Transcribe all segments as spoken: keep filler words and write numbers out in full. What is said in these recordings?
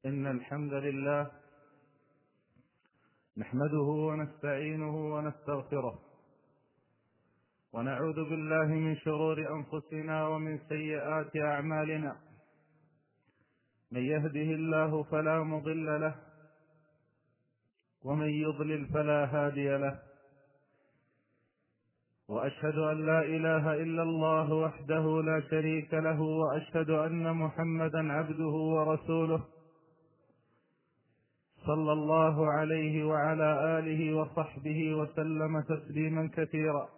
إن الحمد لله نحمده ونستعينه ونستغفره ونعوذ بالله من شرور أنفسنا ومن سيئات أعمالنا. من يهده الله فلا مضل له ومن يضلل فلا هادي له، وأشهد أن لا إله إلا الله وحده لا شريك له، وأشهد أن محمدا عبده ورسوله صلى الله عليه وعلى آله وصحبه وسلم تسليما كثيرا.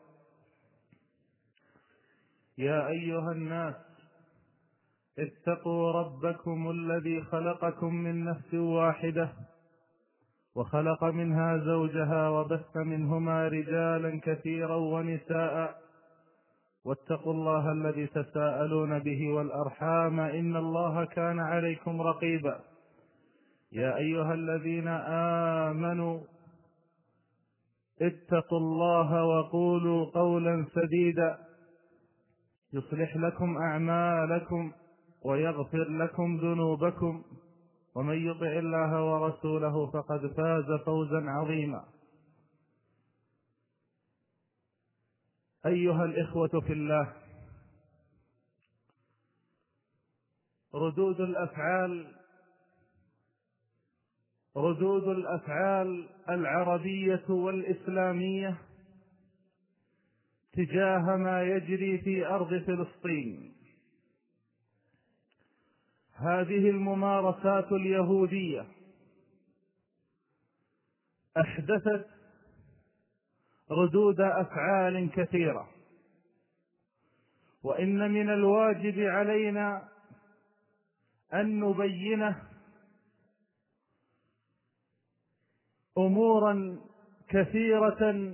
يا أيها الناس اتقوا ربكم الذي خلقكم من نفس واحدة وخلق منها زوجها وبث منهما رجالا كثيرا ونساء، واتقوا الله الذي تساءلون به والأرحام إن الله كان عليكم رقيبا. يا أيها الذين آمنوا اتقوا الله وقولوا قولا سديدا يصلح لكم أعمالكم ويغفر لكم ذنوبكم، ومن يطع الله ورسوله فقد فاز فوزا عظيما. أيها الإخوة في الله، ردود الأفعال ردود الأفعال العربية والإسلامية تجاه ما يجري في أرض فلسطين، هذه الممارسات اليهودية أحدثت ردود أفعال كثيرة، وإن من الواجب علينا أن نبينه أمورا كثيرة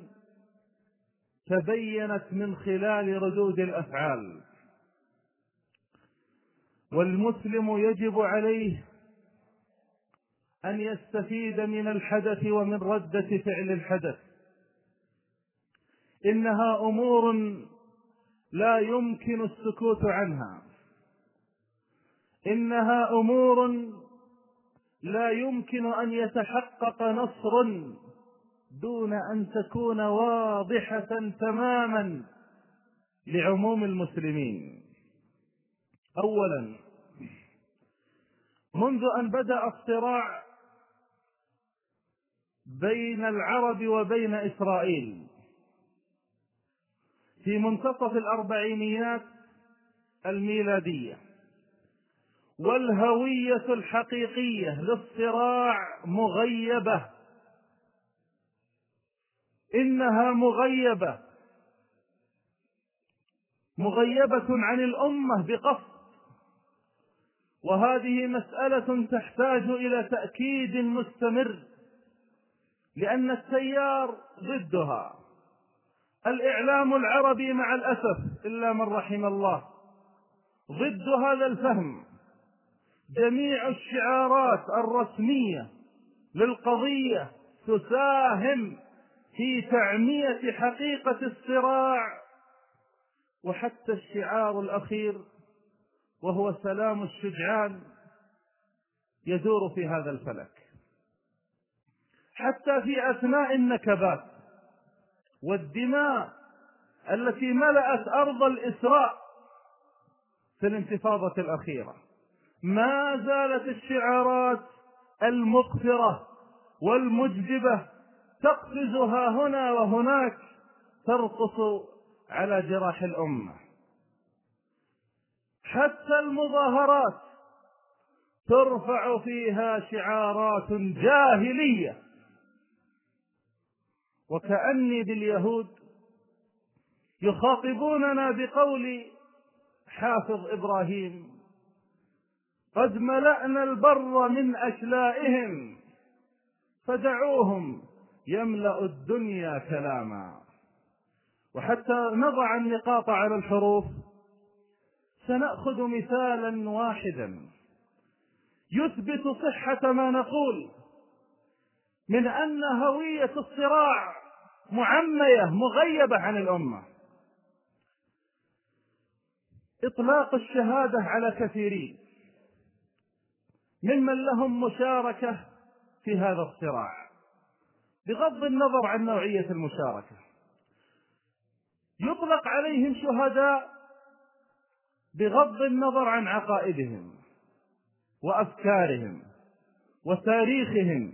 تبينت من خلال ردود الأفعال، والمسلم يجب عليه أن يستفيد من الحدث ومن ردة فعل الحدث. إنها أمور لا يمكن السكوت عنها، إنها أمور لا يمكن أن يتحقق نصر دون أن تكون واضحة تماما لعموم المسلمين. أولا، منذ أن بدأ الصراع بين العرب وبين إسرائيل في منتصف الأربعينيات الميلادية، والهوية الحقيقية للصراع مغيبة، إنها مغيبة مغيبة عن الأمة بقصد، وهذه مسألة تحتاج إلى تأكيد مستمر، لأن التيار ضدها. الإعلام العربي مع الأسف إلا من رحم الله ضد هذا الفهم. جميع الشعارات الرسمية للقضية تساهم في تعمية حقيقة الصراع، وحتى الشعار الأخير وهو سلام الشجعان يدور في هذا الفلك. حتى في أثناء النكبات والدماء التي ملأت أرض الإسراء في الانتفاضة الأخيرة، ما زالت الشعارات المقفرة والمجدبة تقفز ها هنا وهناك، ترقص على جراح الأمة. حتى المظاهرات ترفع فيها شعارات جاهلية، وكأني باليهود يخاطبوننا بقول حافظ إبراهيم: قد ملأنا البر من أشلائهم فدعوهم يملأ الدنيا كلاما. وحتى نضع النقاط على الحروف سنأخذ مثالا واحدا يثبت صحة ما نقول من أن هوية الصراع معمية مغيبة عن الأمة. إطلاق الشهادة على كثيرين ممن لهم مشاركة في هذا الصراع، بغض النظر عن نوعية المشاركة. يطلق عليهم شهداء بغض النظر عن عقائدهم وأفكارهم وتاريخهم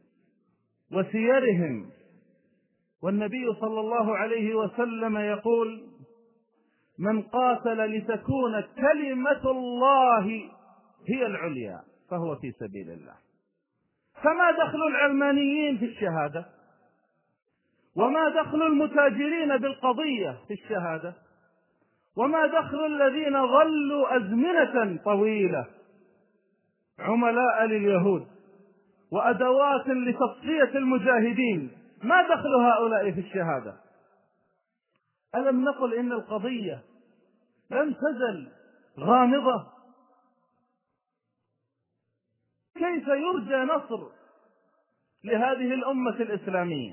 وسيرهم. والنبي صلى الله عليه وسلم يقول: من قاتل لتكون كلمة الله هي العليا فهو في سبيل الله. فما دخل العلمانيين في الشهادة؟ وما دخل المتاجرين بالقضية في الشهادة؟ وما دخل الذين ظلوا أزمنة طويلة عملاء لليهود وأدوات لتصفية المجاهدين، ما دخل هؤلاء في الشهادة؟ ألم نقل إن القضية لم تزل غامضة؟ كيف يرجى نصر لهذه الأمة الإسلامية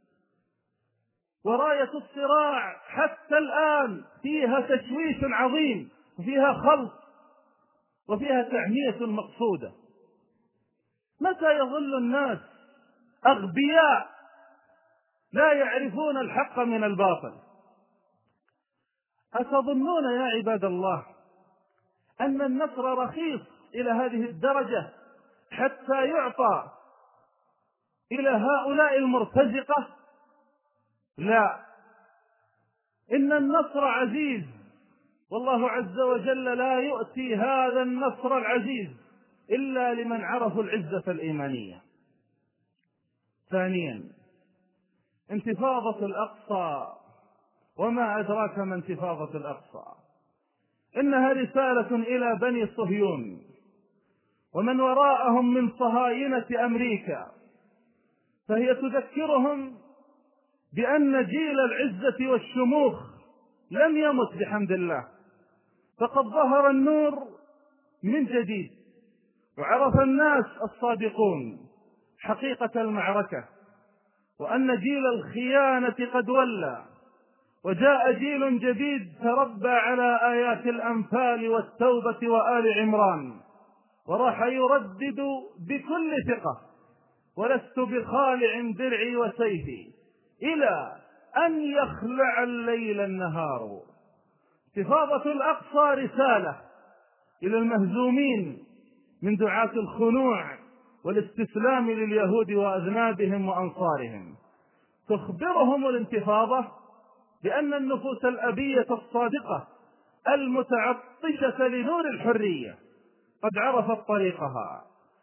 وراية الصراع حتى الآن فيها تشويش عظيم وفيها خلط وفيها تعمية مقصودة؟ متى يظل الناس أغبياء لا يعرفون الحق من الباطل؟ أتظنون يا عباد الله أن النصر رخيص إلى هذه الدرجة حتى يعطى إلى هؤلاء المرتزقة؟ لا، إن النصر عزيز، والله عز وجل لا يؤتي هذا النصر العزيز إلا لمن عرفوا العزة الإيمانية. ثانيا، انتفاضة الأقصى. وما أدراك ما انتفاضة الأقصى؟ إنها رسالة إلى بني صهيون ومن وراءهم من صهاينة أمريكا، فهي تذكرهم بأن جيل العزة والشموخ لم يمت بحمد الله، فقد ظهر النور من جديد، وعرف الناس الصادقون حقيقة المعركة، وأن جيل الخيانة قد ولى، وجاء جيل جديد تربى على آيات الأنفال والتوبة وآل عمران، وراح يردد بكل ثقة: ولست بخالع درعي وسيفي إلى أن يخلع الليل النهار. انتفاضة الأقصى رسالة إلى المهزومين من دعاة الخنوع والاستسلام لليهود وأذنابهم وأنصارهم. تخبرهم الانتفاضة بأن النفوس الأبية الصادقة المتعطشة لنور الحرية قد عرفت طريقها.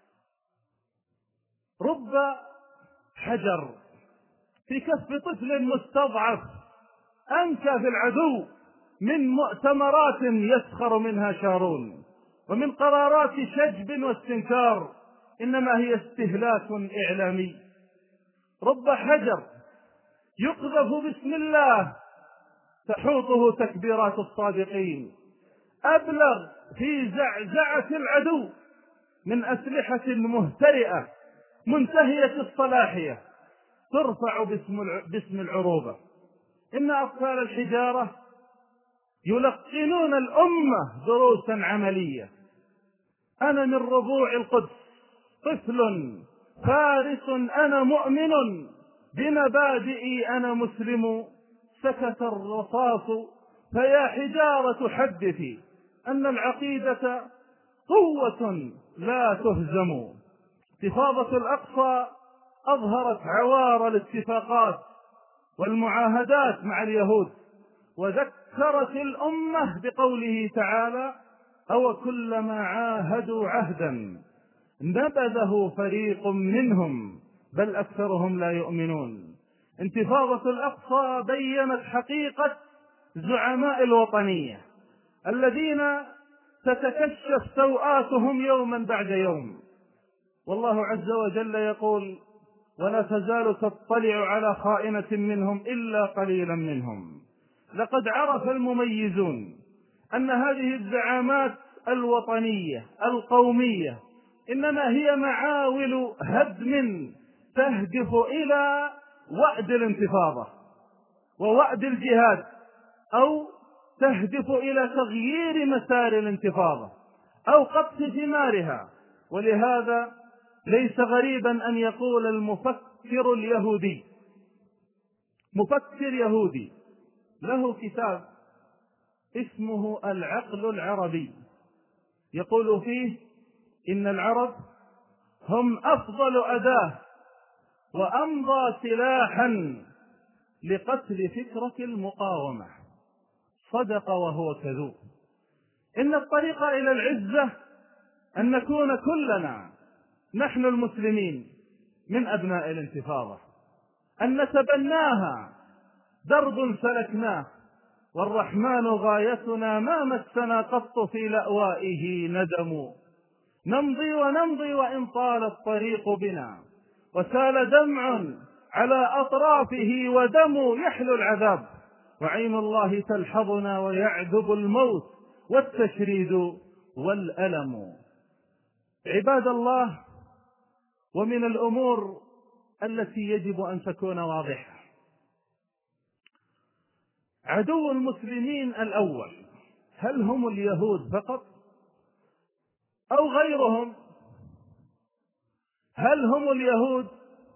رب حجر في كف طفل مستضعف أنكى في العدو من مؤتمرات يسخر منها شارون، ومن قرارات شجب واستنكار إنما هي استهلاك إعلامي. رب حجر يقذف بسم الله تحوطه تكبيرات الصادقين، أبلغ في زعزعة العدو من أسلحة مهترئة منتهية الصلاحية ترفع باسم العروبة. إن أطفال الحجارة يلقنون الأمة دروسا عملية. أنا من ربوع القدس طفل فارس، أنا مؤمن بمبادئي، أنا مسلم. سكت الرصاص فيا حجارة حدثي أن العقيدة قوة لا تهزم. انتفاضة الأقصى أظهرت عوار الاتفاقات والمعاهدات مع اليهود، وذكرت الأمة بقوله تعالى: أو كلما عاهدوا عهدا نبذه فريق منهم بل أكثرهم لا يؤمنون. انتفاضة الأقصى بيّنت حقيقة زعماء الوطنية الذين تتكشف سوآتهم يوما بعد يوم، والله عز وجل يقول: ولا تزال تطلع على خائنة منهم إلا قليلا منهم. لقد عرف المميزون أن هذه الزعامات الوطنية القومية إنما هي معاول هدم تهدف إلى وأد الانتفاضة ووأد الجهاد، أو تهدف إلى تغيير مسار الانتفاضة أو قطف ثمارها ولهذا ليس غريبا أن يقول المفكر اليهودي، مفكر يهودي له كتاب اسمه العقل العربي، يقول فيه إن العرب هم أفضل أداة وأمضى سلاحا لقتل فكرة المقاومة. صدق وهو كذوب. إن الطريق إلى العزة أن نكون كلنا نحن المسلمين من أبناء الانتفاضة، أن نتبناها درب سلكناه، والرحمن غايتنا ما مسنا قط في لأوائه ندم، نمضي ونمضي وإن طال الطريق بنا، وسال دمع على أطرافه ودم يحلو العذاب، وعين الله تلحظنا ويعذب الموت والتشريد والألم. عباد الله، ومن الأمور التي يجب أن تكون واضحة، عدو المسلمين الأول هل هم اليهود فقط أو غيرهم؟ هل هم اليهود؟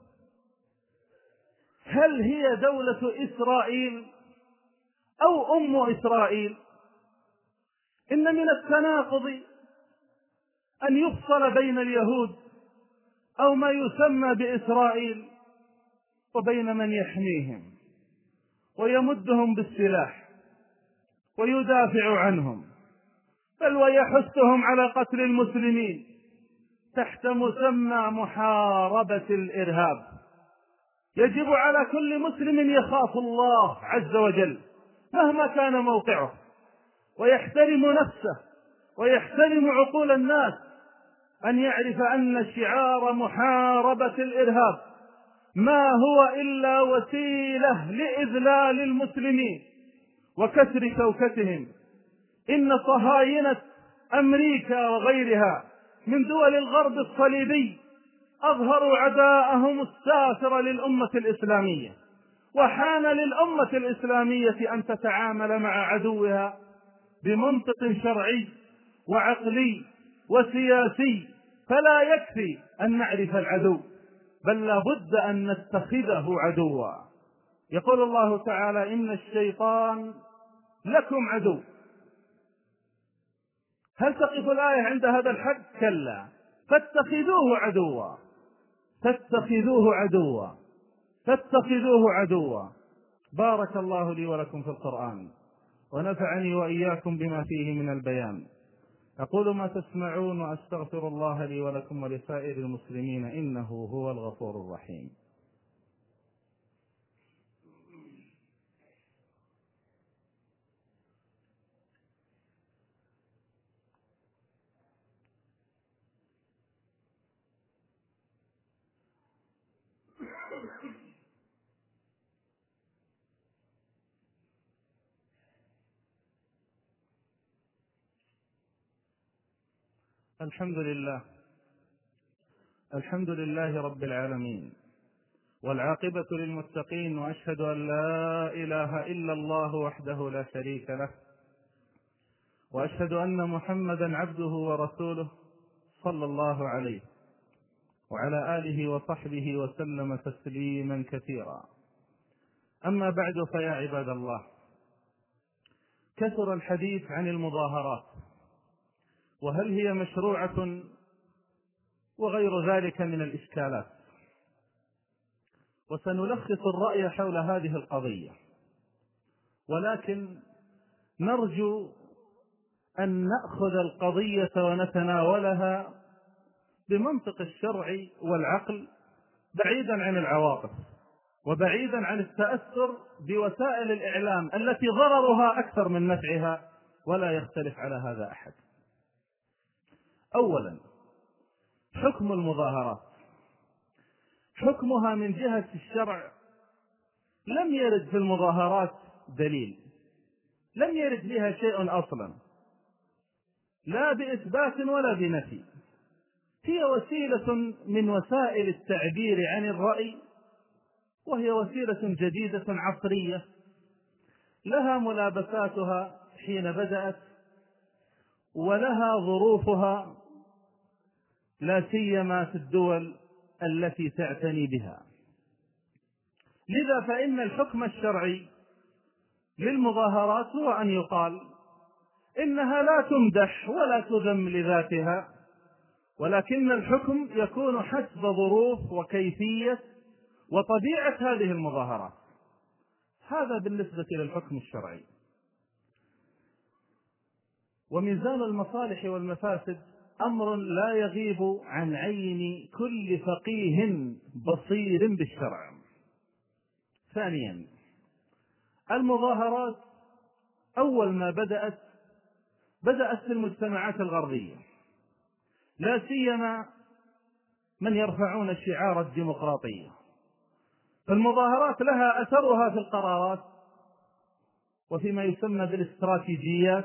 هل هي دولة إسرائيل أو أم إسرائيل؟ إن من التناقض أن يفصل بين اليهود أو ما يسمى بإسرائيل وبين من يحميهم ويمدهم بالسلاح ويدافع عنهم، بل ويحثهم على قتل المسلمين تحت مسمى محاربة الإرهاب. يجب على كل مسلم يخاف الله عز وجل مهما كان موقعه، ويحترم نفسه ويحترم عقول الناس، أن يعرف أن شعار محاربة الإرهاب ما هو إلا وسيلة لإذلال المسلمين وكسر شوكتهم. إن صهاينة أمريكا وغيرها من دول الغرب الصليبي أظهروا عداءهم السافر للأمة الإسلامية، وحان للأمة الإسلامية أن تتعامل مع عدوها بمنطق شرعي وعقلي وسياسي. فلا يكفي أن نعرف العدو، بل لا بد أن نتخذه عدوا. يقول الله تعالى: إن الشيطان لكم عدو. هل تقف الآية عند هذا الحد؟ كلا، فاتخذوه عدوا، فاتخذوه عدوا، فاتخذوه عدوا. بارك الله لي ولكم في القرآن، ونفعني وإياكم بما فيه من البيان. أقول ما تسمعون، وأستغفر الله لي ولكم ولسائر المسلمين، إنه هو الغفور الرحيم. الحمد لله، الحمد لله رب العالمين، والعاقبة للمتقين، وأشهد أن لا إله إلا الله وحده لا شريك له، وأشهد أن محمدا عبده ورسوله صلى الله عليه وعلى آله وصحبه وسلم تسليما كثيرا. أما بعد، فيا عباد الله، كثر الحديث عن المظاهرات، وهل هي مشروعة وغير ذلك من الإشكالات، وسنلخص الرأي حول هذه القضية، ولكن نرجو أن نأخذ القضية ونتناولها بمنطق الشرع والعقل، بعيدا عن العواطف وبعيدا عن التأثر بوسائل الإعلام التي ضررها أكثر من نفعها، ولا يختلف على هذا أحد. أولا، حكم المظاهرات. حكمها من جهة الشرع لم يرد في المظاهرات دليل، لم يرد بها شيء أصلا، لا بإثبات ولا بنفي. هي وسيلة من وسائل التعبير عن الرأي، وهي وسيلة جديدة عصرية لها ملابساتها حين بدأت، ولها ظروفها لا سيما في الدول التي تعتني بها. لذا فإن الحكم الشرعي للمظاهرات هو أن يقال إنها لا تمدح ولا تذم لذاتها، ولكن الحكم يكون حسب ظروف وكيفية وطبيعة هذه المظاهرات. هذا بالنسبة للحكم الشرعي. وميزان المصالح والمفاسد أمر لا يغيب عن عين كل فقيه بصير بالشرع. ثانيا، المظاهرات أول ما بدأت بدأت في المجتمعات الغربية، لا سيما من يرفعون شعار الديمقراطية. فالمظاهرات لها أثرها في القرارات وفيما يسمى بالاستراتيجيات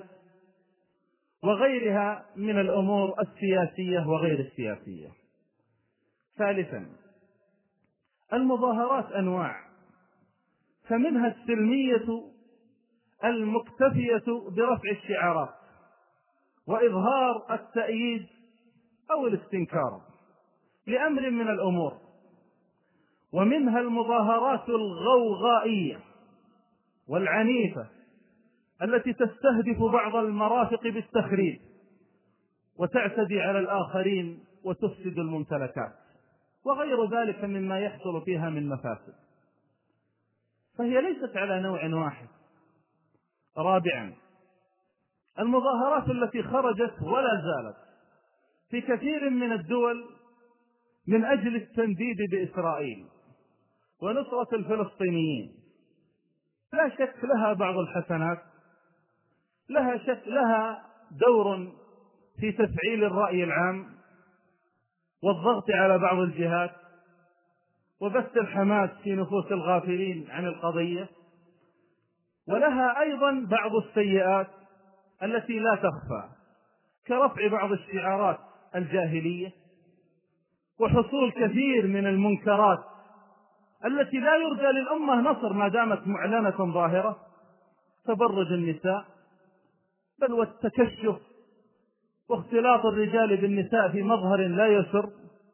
وغيرها من الأمور السياسية وغير السياسية. ثالثا، المظاهرات أنواع، فمنها السلمية المكتفية برفع الشعارات وإظهار التأييد أو الاستنكار لأمر من الأمور، ومنها المظاهرات الغوغائية والعنيفة التي تستهدف بعض المرافق بالتخريب وتعتدي على الآخرين وتفسد الممتلكات وغير ذلك مما يحصل فيها من مفاسد، فهي ليست على نوع واحد. رابعا، المظاهرات التي خرجت ولا زالت في كثير من الدول من أجل التنديد بإسرائيل ونصرة الفلسطينيين، لا شك لها بعض الحسنات، لها شك لها دور في تفعيل الرأي العام والضغط على بعض الجهات وبث الحماس في نفوس الغافلين عن القضية، ولها أيضا بعض السيئات التي لا تخفى، كرفع بعض الشعارات الجاهلية وحصول كثير من المنكرات التي لا يرجى للأمة نصر ما دامت معلنة ظاهرة، تبرج النساء بل والتكشف واختلاط الرجال بالنساء في مظهر لا يسر،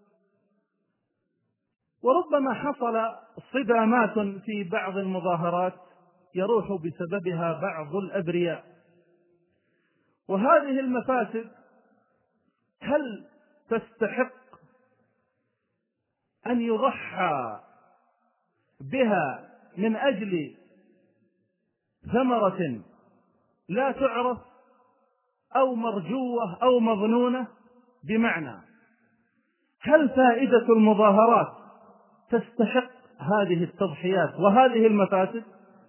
وربما حصل صدامات في بعض المظاهرات يروح بسببها بعض الأبرياء. وهذه المفاسد هل تستحق أن يضحى بها من أجل ثمرة لا تعرف أو مرجوة أو مظنونة؟ بمعنى، هل فائدة المظاهرات تستحق هذه التضحيات وهذه المفاسد؟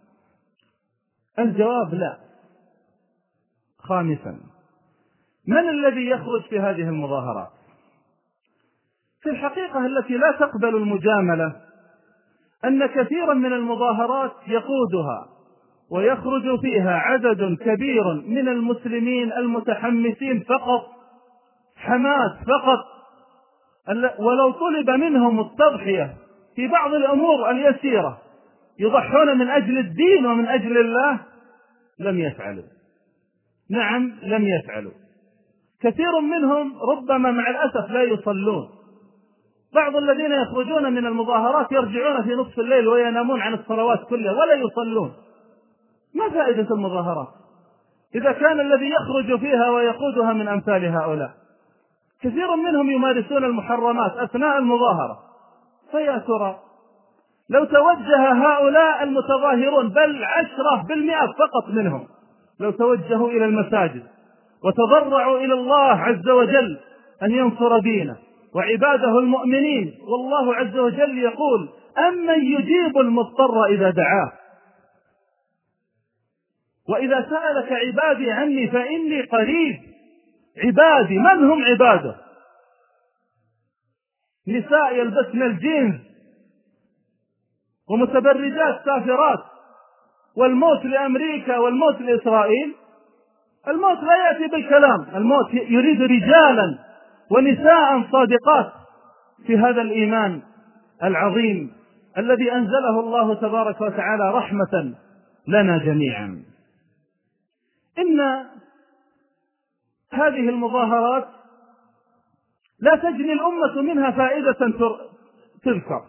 الجواب لا. خامسا، من الذي يخرج في هذه المظاهرات؟ في الحقيقة التي لا تقبل المجاملة أن كثيرا من المظاهرات يقودها ويخرج فيها عدد كبير من المسلمين المتحمسين فقط، حماس فقط، ولو طلب منهم التضحية في بعض الأمور اليسيرة يضحون من أجل الدين ومن أجل الله لم يفعلوا. نعم، لم يفعلوا. كثير منهم ربما مع الأسف لا يصلون. بعض الذين يخرجون من المظاهرات يرجعون في نصف الليل وينامون عن الصلوات كلها ولا يصلون. ما فائدة المظاهرات إذا كان الذي يخرج فيها ويقودها من أمثال هؤلاء؟ كثير منهم يمارسون المحرمات أثناء المظاهرة، فيا ترى لو توجه هؤلاء المتظاهرون بل عشرة بالمئة فقط منهم لو توجهوا إلى المساجد وتضرعوا إلى الله عز وجل أن ينصر دينه وعباده المؤمنين، والله عز وجل يقول: أمن يجيب المضطر إذا دعاه وإذا سألك عبادي عني فإني قريب. عبادي، من هم عباده؟ نساء يلبسن الجينز ومتبرجات سافرات، والموت لأمريكا والموت لإسرائيل. الموت لا يأتي بالكلام، الموت يريد رجالا ونساء صادقات في هذا الإيمان العظيم الذي أنزله الله تبارك وتعالى رحمة لنا جميعا. إن هذه المظاهرات لا تجني الأمة منها فائدة تذكر.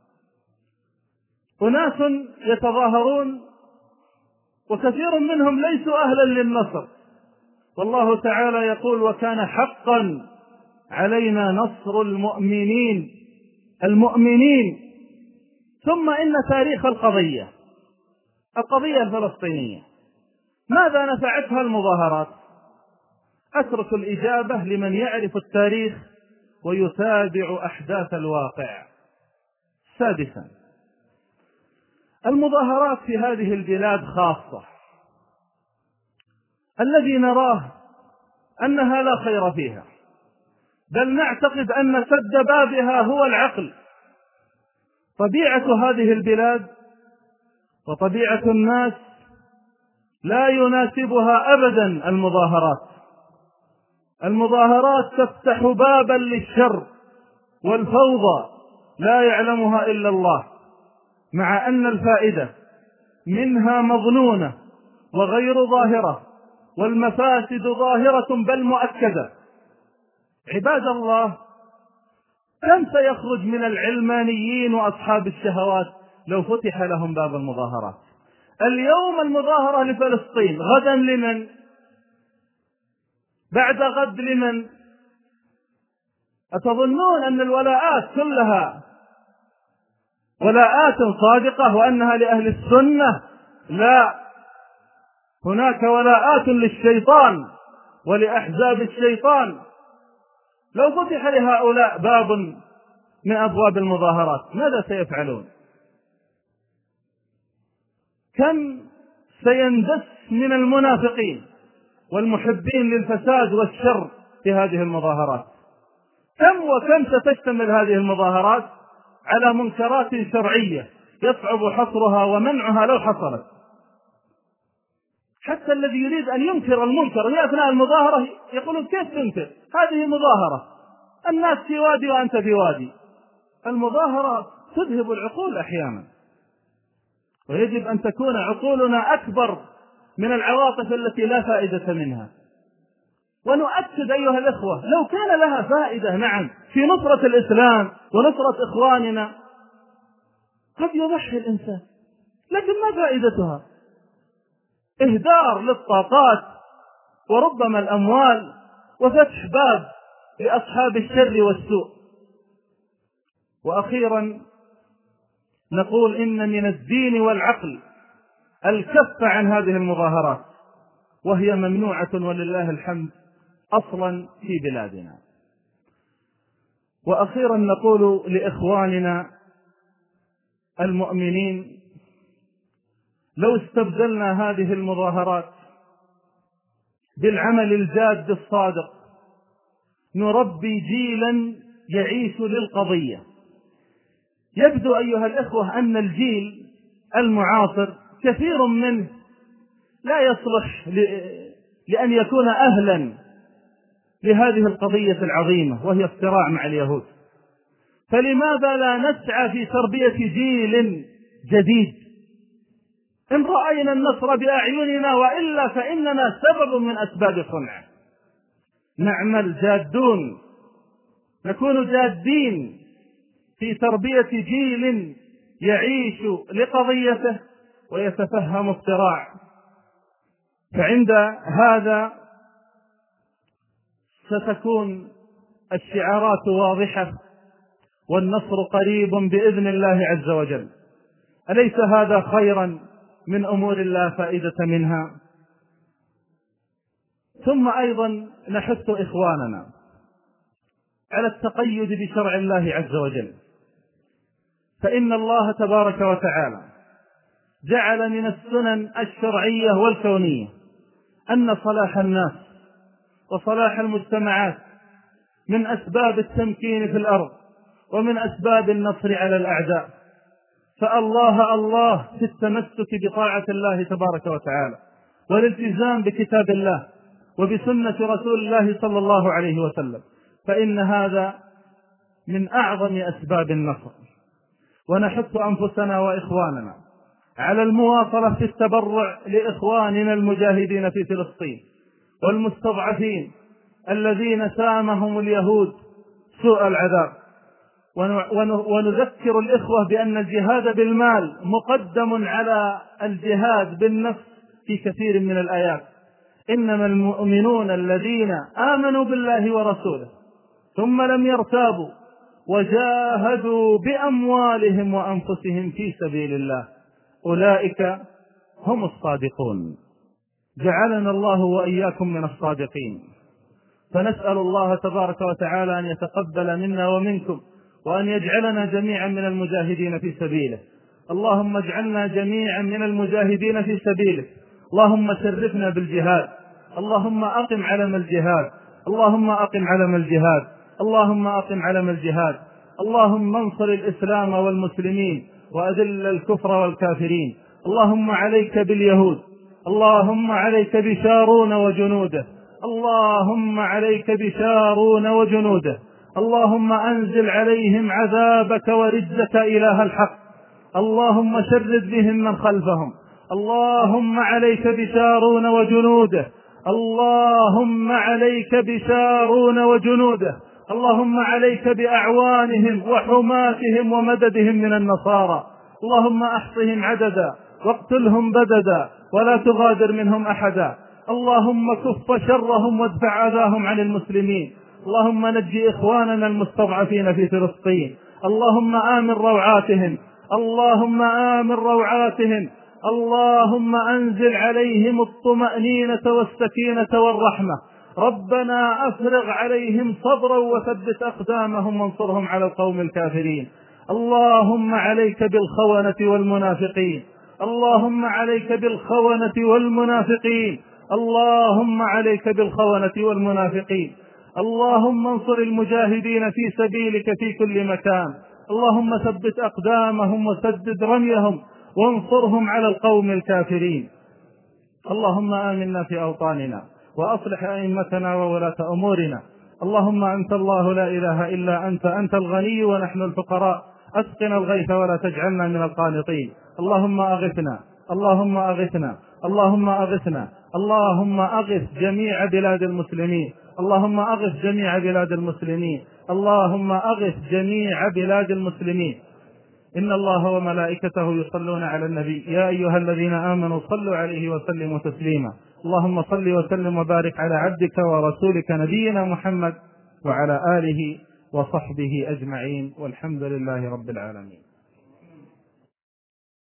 أناس يتظاهرون وكثير منهم ليسوا أهلا للنصر، والله تعالى يقول: وكان حقا علينا نصر المؤمنين المؤمنين. ثم إن تاريخ القضية القضية الفلسطينية ماذا نفعتها المظاهرات؟ أترك الإجابة لمن يعرف التاريخ ويتابع أحداث الواقع. سادسا، المظاهرات في هذه البلاد خاصة الذي نراه أنها لا خير فيها، بل نعتقد أن سد بابها هو العقل. طبيعة هذه البلاد وطبيعة الناس لا يناسبها أبدا المظاهرات. المظاهرات تفتح بابا للشر والفوضى لا يعلمها إلا الله، مع أن الفائدة منها مظنونة وغير ظاهرة، والمفاسد ظاهرة بل مؤكدة. عباد الله، كم سيخرج من العلمانيين وأصحاب الشهوات لو فتح لهم باب المظاهرات؟ اليوم المظاهرة لفلسطين، غدا لمن؟ بعد غد لمن؟ أتظنون أن الولاءات كلها ولاءات صادقة وأنها لأهل السنة؟ لا، هناك ولاءات للشيطان ولأحزاب الشيطان. لو فتح لهؤلاء باب من أبواب المظاهرات ماذا سيفعلون؟ كم سيندس من المنافقين والمحبين للفساد والشر في هذه المظاهرات؟ كم وكم ستشتمل هذه المظاهرات على منكرات شرعية يصعب حصرها ومنعها لو حصلت. حتى الذي يريد أن ينكر المنكر في أثناء المظاهرة يقولون: كيف تنكر؟ هذه مظاهرة، الناس في وادي وأنت في وادي. المظاهرة تذهب العقول أحيانا، ويجب أن تكون عقولنا أكبر من العواطف التي لا فائدة منها. ونؤكد أيها الإخوة، لو كان لها فائدة نعم في نصرة الإسلام ونصرة إخواننا قد يضحي الإنسان، لكن ما فائدتها؟ إهدار للطاقات وربما الأموال وفتح باب لأصحاب الشر والسوء. وأخيرا نقول إن من الدين والعقل الكف عن هذه المظاهرات، وهي ممنوعة ولله الحمد أصلا في بلادنا. وأخيرا نقول لإخواننا المؤمنين: لو استبدلنا هذه المظاهرات بالعمل الجاد الصادق نربي جيلا يعيش للقضية. يبدو أيها الإخوة أن الجيل المعاصر كثير منه لا يصلح لأن يكون أهلا لهذه القضية العظيمة وهي الصراع مع اليهود. فلماذا لا نسعى في تربية جيل جديد؟ إن رأينا النصر بأعيننا، وإلا فإننا سبب من أسباب صنعه. نعمل جادون، نكون جادين في تربية جيل يعيش لقضيته ويتفهم الصراع. فعند هذا ستكون الشعارات واضحة والنصر قريب بإذن الله عز وجل. أليس هذا خيرا من أمور لا فائدة منها؟ ثم أيضا نحث إخواننا على التقيد بشرع الله عز وجل، فإن الله تبارك وتعالى جعل من السنن الشرعية والكونية أن صلاح الناس وصلاح المجتمعات من أسباب التمكين في الأرض ومن أسباب النصر على الأعداء. فالله الله في التمسك بطاعة الله تبارك وتعالى والالتزام بكتاب الله وبسنة رسول الله صلى الله عليه وسلم، فإن هذا من أعظم أسباب النصر. ونحث أنفسنا وإخواننا على المواصلة في التبرع لإخواننا المجاهدين في فلسطين والمستضعفين الذين سامهم اليهود سوء العذاب. ونذكر الإخوة بأن الجهاد بالمال مقدم على الجهاد بالنفس في كثير من الآيات. إنما المؤمنون الذين آمنوا بالله ورسوله ثم لم يرتابوا وجاهدوا بأموالهم وأنفسهم في سبيل الله أولئك هم الصادقون. جعلنا الله وإياكم من الصادقين. فنسأل الله تبارك وتعالى أن يتقبل منا ومنكم وأن يجعلنا جميعا من المجاهدين في سبيله. اللهم اجعلنا جميعا من المجاهدين في سبيله. اللهم شرفنا بالجهاد. اللهم أقم علم الجهاد. اللهم أقم علم الجهاد. اللهم أقم علم الجهاد. اللهم انصر الإسلام والمسلمين وأذل الكفر والكافرين. اللهم عليك باليهود. اللهم عليك بشارون وجنوده. اللهم عليك بشارون وجنوده. اللهم أنزل عليهم عذابك ورجزك إله الحق. اللهم شرد بهم من خلفهم. اللهم عليك بشارون وجنوده. اللهم عليك بشارون وجنوده. اللهم عليك بأعوانهم وحماتهم ومددهم من النصارى. اللهم أحصهم عددا واقتلهم بددا ولا تغادر منهم أحدا. اللهم كف شرهم وادفع أذاهم عن المسلمين. اللهم نجي إخواننا المستضعفين في فلسطين. اللهم آمن روعاتهم. اللهم آمن روعاتهم. اللهم أنزل عليهم الطمأنينة والسكينة والرحمة. ربنا أفرغ عليهم صبرا وثبت أقدامهم وانصرهم على القوم الكافرين. اللهم عليك بالخونة والمنافقين. اللهم عليك بالخونة والمنافقين. اللهم عليك بالخونة والمنافقين. اللهم انصر المجاهدين في سبيلك في كل مكان. اللهم ثبت أقدامهم وسدد رميهم وانصرهم على القوم الكافرين. اللهم آمنا في أوطاننا وأصلح أئمتنا وولاة أمورنا. اللهم أنت الله لا إله إلا أنت. أنت الغني ونحن الفقراء. أسقنا الغيث ولا تجعلنا من القانطين. اللهم أغثنا. اللهم أغثنا. اللهم أغثنا. اللهم أغث جميع بلاد المسلمين. اللهم أغث جميع بلاد المسلمين. اللهم أغث جميع بلاد المسلمين. إن الله وملائكته يصلون على النبي يا أيها الذين آمنوا صلوا عليه وسلموا تسليما. اللهم صل وسلم وبارك على عبدك ورسولك نبينا محمد وعلى آله وصحبه أجمعين والحمد لله رب العالمين.